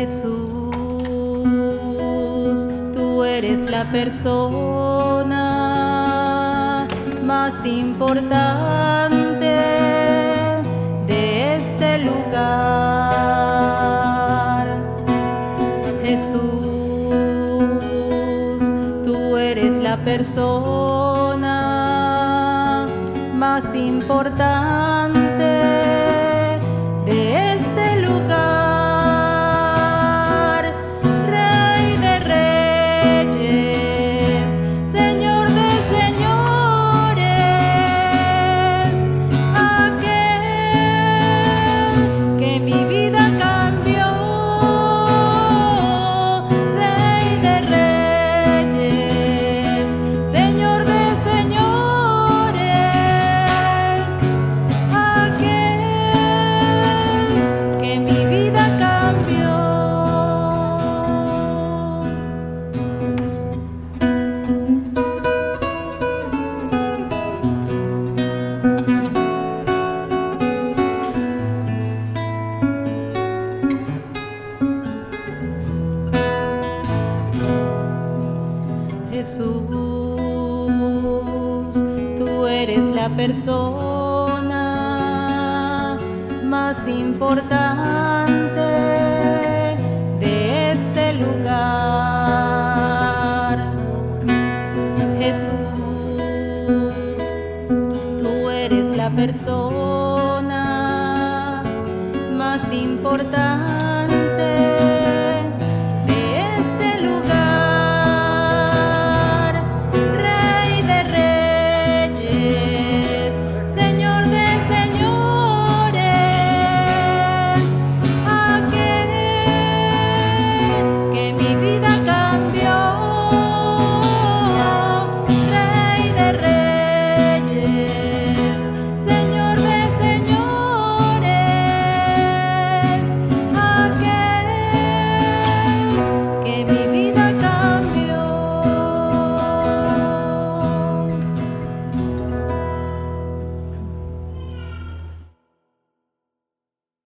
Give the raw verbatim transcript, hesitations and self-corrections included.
Jesús, tú eres la persona más importante de este lugar. Jesús, tú eres la persona más importante de este lugar. Rey de reyes, Señor de señores, aquel que mi vida cambió. Rey de reyes, Señor de señores, aquel que mi vida cambió. Jesús, tú eres la persona más importante de este lugar. Jesús, tú eres la persona más importante